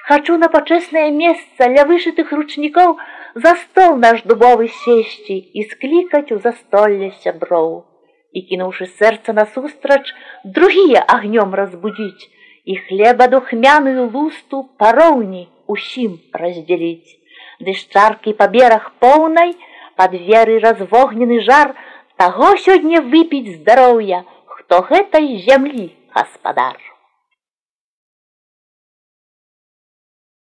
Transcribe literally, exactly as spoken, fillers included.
Хачу на пачэснае месца ля вышытых ручнікоў за стол наш дубовы сесці і склікаць у застолле сяброў. І, кінуўшы сэрца насустрач, другія агнём разбудзіць і хлеба духмяную лусту пароўні усім раздзяліць. Ды з чаркі па бераг поўнай, пад веры развогнены жар, таго сёння выпіць здароўя, хто гэтай зямлі гаспадар.